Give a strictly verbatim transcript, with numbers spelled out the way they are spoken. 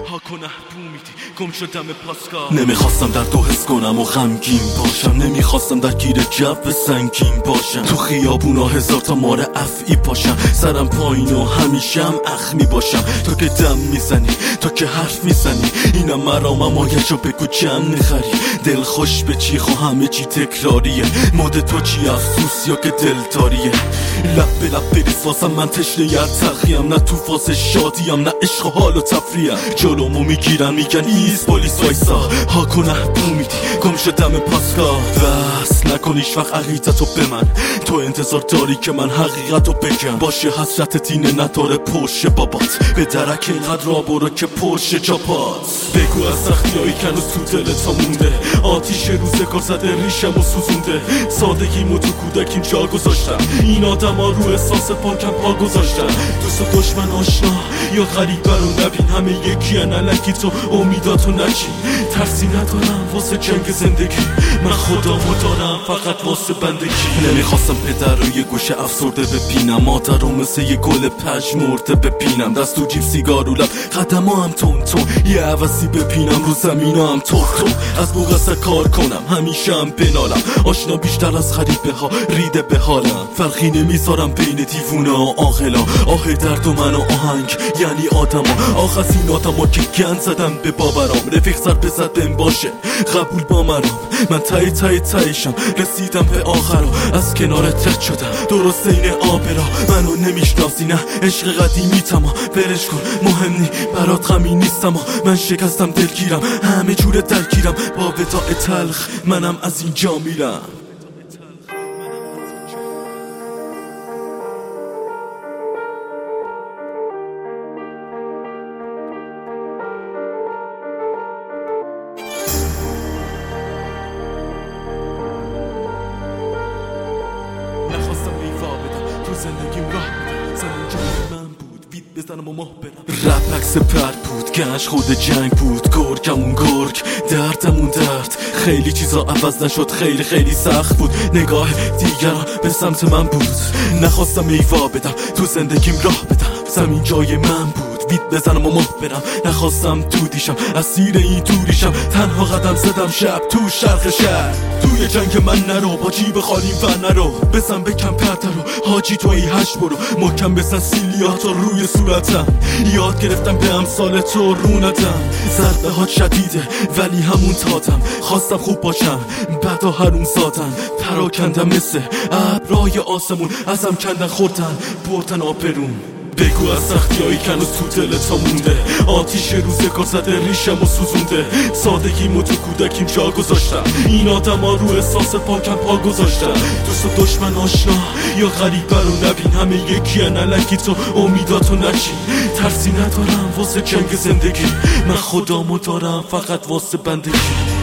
پاک و نحبومیدی گم شدم پاسگاه. نمیخواستم در تو حس کنم و غمگین باشم، نمیخواستم در گیر جو سنگین باشم. تو خیابونا هزار تا مار افعی پاشم، سرم پایین و همیشه هم اخمی باشم. تو که دم میزنی، تو که حرف میزنی، اینم مرامم آیشو بگو جمع میخری. دل خوش به چی خوا همه چی تکراریه، مود تو چی افسوس یا که دلداریه. لب به لب بریز واسم من تشنه ی تلخیم، نه تو فاز شادیم نه عشق و حال و تفریم. جلومو میگیرن میگن ایست پلیس وایسا، هاک و نحبومیدی گم شدم پاسگاه. بس نکن هیچ وقت عقیدتو به من، تو انتظار داری که من حقیقتو بگم. باشه حسرت اینه نداره پرشه بابات، به درک اینقدر را برو که پرشه جاپات. بگو از سختیایی که هنوز تو دلت مونده، آتیش روزگار زده ریشم و سوزونده. سادگیمو تو کودکیم جا گذاشتم، این آدم ها رو احساس پاکم پا گذاشتم. دوست و دشمن آشنا یا غریب برو نبین، همه یکی ان الکی تو امیداتو نچین. ترسی ندارم واسه جنگ زندگی، من خدامو دارم فقط واسه بندگی. نمیخواستم پدر رو یه گوشه افسرده ببینم، مادر رو مثل یه گل پژمرده ببینم. دست تو جیب سیگار و لب قدم هم تون تون، یه عوضی بپینم رو زمین هم تون تون. از بوغسه کار کنم همیشه هم بنالم، آشنا بیشتر از غریبه ها ریده به حالم. فرقی نمیذارم بین دیوونه و عاقلا، آه درد و من و آهنگ یعنی آدما. آخ از این آدما که گند زدم به باورام، رفیق سر بزد بهم باشه قبول با مرام. من تای تای تایشم رسیدم به آخرا، از کنارت رد شدم درست این آبرا. منو نمیشناسی نه عشق قدیمی تما، برش کن مهم نی برات غمی نیستم. من شکستم دلگیرم همه جور درگیرم، با وداع تلخ منم از اینجا میرم. نخواستم ایوا بدم تو زندگیم راه بدم، زمین جای من بود وید بزنم و ماه برم. رپ عکس پرد بود گنج خود جنگ بود، گرگمون گرگ دردمون درد. خیلی چیزا عوض نشد خیلی خیلی سخت بود، نگاه دیگران به سمت من بود. نخواستم ایوا بدم تو زندگیم راه بدم، زمین جای من بود وید بزنم و ماه برم. نخواستم تو دیشم اسیر این دوریشم، تنها قدم زدم شب تو شرق شهر. توی جنگ من نرو با جیب خالی و نرو، بزن بکن پرده رو حاجی توی هشت برو. محکم بزن سیلیاتو روی صورتم، یاد گرفتم به امثال تو رو ندم. ضربه ها شدیده ولی همون تادم، خواستم خوب باشم بعدا حروم زادن. پراکندم مثل ابرای آسمون، ازم کندن خوردن بردن آبرون. بگو از سختیایی که هنوز تو دلت مونده، آتیش روزگار زده ریشم و سوزونده. سادگیمو تو کودکیم جا گذاشتم، این آدم ها رو احساس پاکم پا گذاشتم. دوست و دشمن آشنا یا غریب برو نبین، همه یکی ان الکی تو امیداتو نچین. ترسی ندارم واسه جنگ زندگی، من خدامو دارم فقط واسه بندگی.